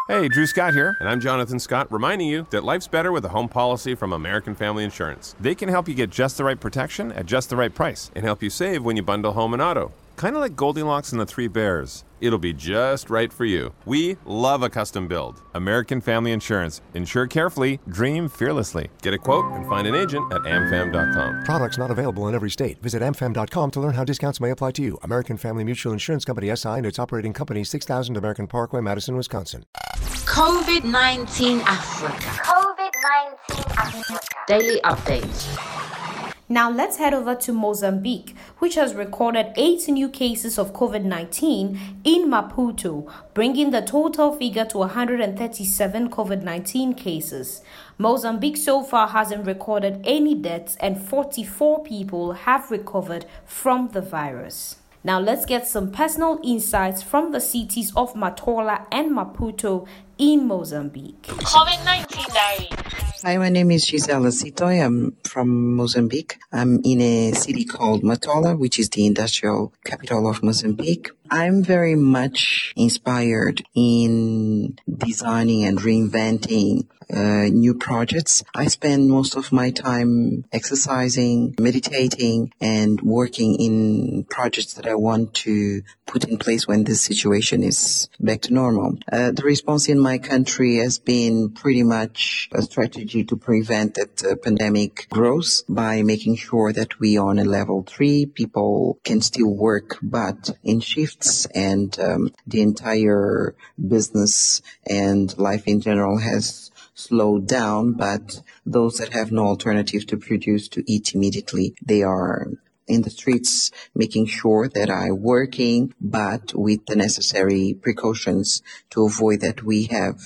Hey, Drew Scott here, and I'm Jonathan Scott, reminding you that life's better with a home policy from American Family Insurance. They can help you get just the right protection at just the right price and help you save when you bundle home and auto. Kind of like Goldilocks and the Three Bears. It'll be just right for you. We love a custom build. American Family Insurance. Insure carefully, dream fearlessly. Get a quote and find an agent at amfam.com. Products not available in every state. Visit amfam.com to learn how discounts may apply to you. American Family Mutual Insurance Company SI and its operating company 6000 American Parkway, Madison, Wisconsin. COVID-19 Africa. COVID-19 Africa. Daily updates. Now let's head over to Mozambique, which has recorded 8 new cases of COVID-19 in Maputo, bringing the total figure to 137 COVID-19 cases. Mozambique so far hasn't recorded any deaths and 44 people have recovered from the virus. Now let's get some personal insights from the cities of Matola and Maputo in Mozambique. COVID-19 diary. Hi, my name is Gisela Sitoy. I'm from Mozambique. I'm in a city called Matola, which is the industrial capital of Mozambique. I'm very much inspired in designing and reinventing new projects. I spend most of my time exercising, meditating, and working in projects that I want to put in place when this situation is back to normal. The response in my country has been pretty much a strategy to prevent that pandemic growth by making sure that we are on a level 3. People can still work, but in shifts, and the entire business and life in general has slowed down, but those that have no alternative to produce to eat immediately, they are in the streets making sure that I'm working, but with the necessary precautions to avoid that we have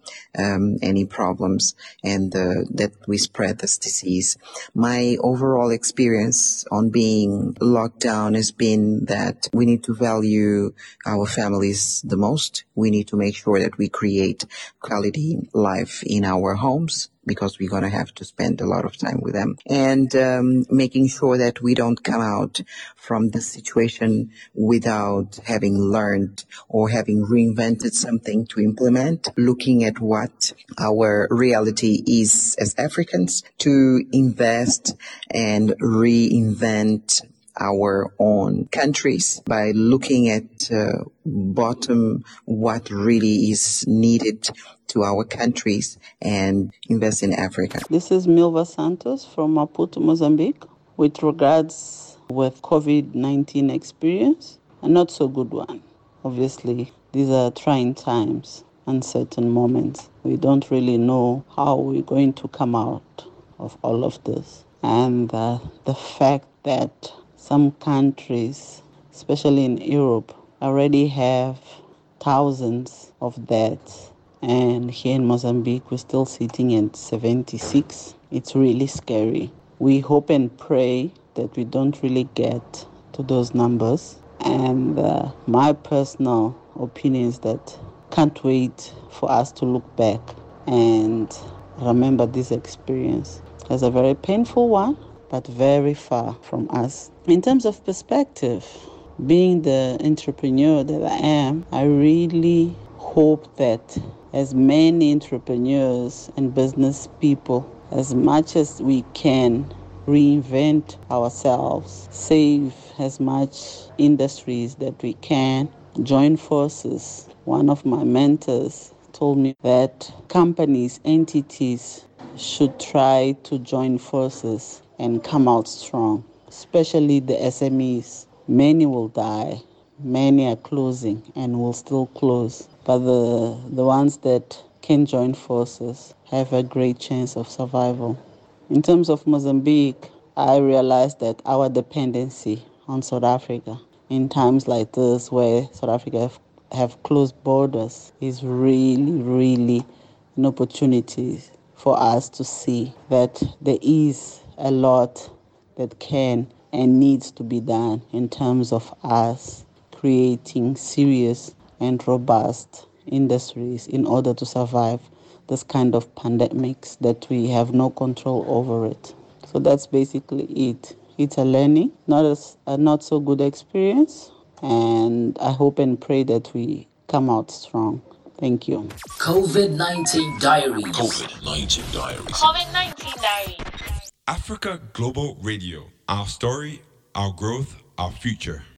any problems and that we spread this disease. My overall experience on being locked down has been that we need to value our families the most. We need to make sure that we create quality life in our homes, because we're going to have to spend a lot of time with them, and making sure that we don't come out from this situation without having learned or having reinvented something to implement, looking at what our reality is as Africans, to invest and reinvent our own countries by looking at bottom what really is needed to our countries and invest in Africa. This is Milva Santos from Maputo, Mozambique. With regards with COVID-19 experience, a not so good one. Obviously, these are trying times, uncertain moments. We don't really know how we're going to come out of all of this. And the fact that some countries, especially in Europe, already have thousands of deaths. And here in Mozambique, we're still sitting at 76. It's really scary. We hope and pray that we don't really get to those numbers. And my personal opinion is that can't wait for us to look back and remember this experience as a very painful one, but very far from us. In terms of perspective, being the entrepreneur that I am, I really hope that as many entrepreneurs and business people, as much as we can, reinvent ourselves, save as much industries that we can, join forces. One of my mentors told me that companies, entities should try to join forces and come out strong, especially the SMEs. Many will die, many are closing and will still close. But the ones that can join forces have a great chance of survival. In terms of Mozambique, I realized that our dependency on South Africa in times like this, where South Africa have closed borders, is really an opportunity for us to see that there is a lot that can and needs to be done in terms of us creating serious and robust industries in order to survive this kind of pandemics that we have no control over it. So that's basically it. It's a learning, a not so good experience, and I hope and pray that we come out strong. Thank you. COVID-19 Diaries. COVID-19 Diaries. COVID-19 Diaries. Africa Global Radio. Our story, our growth, our future.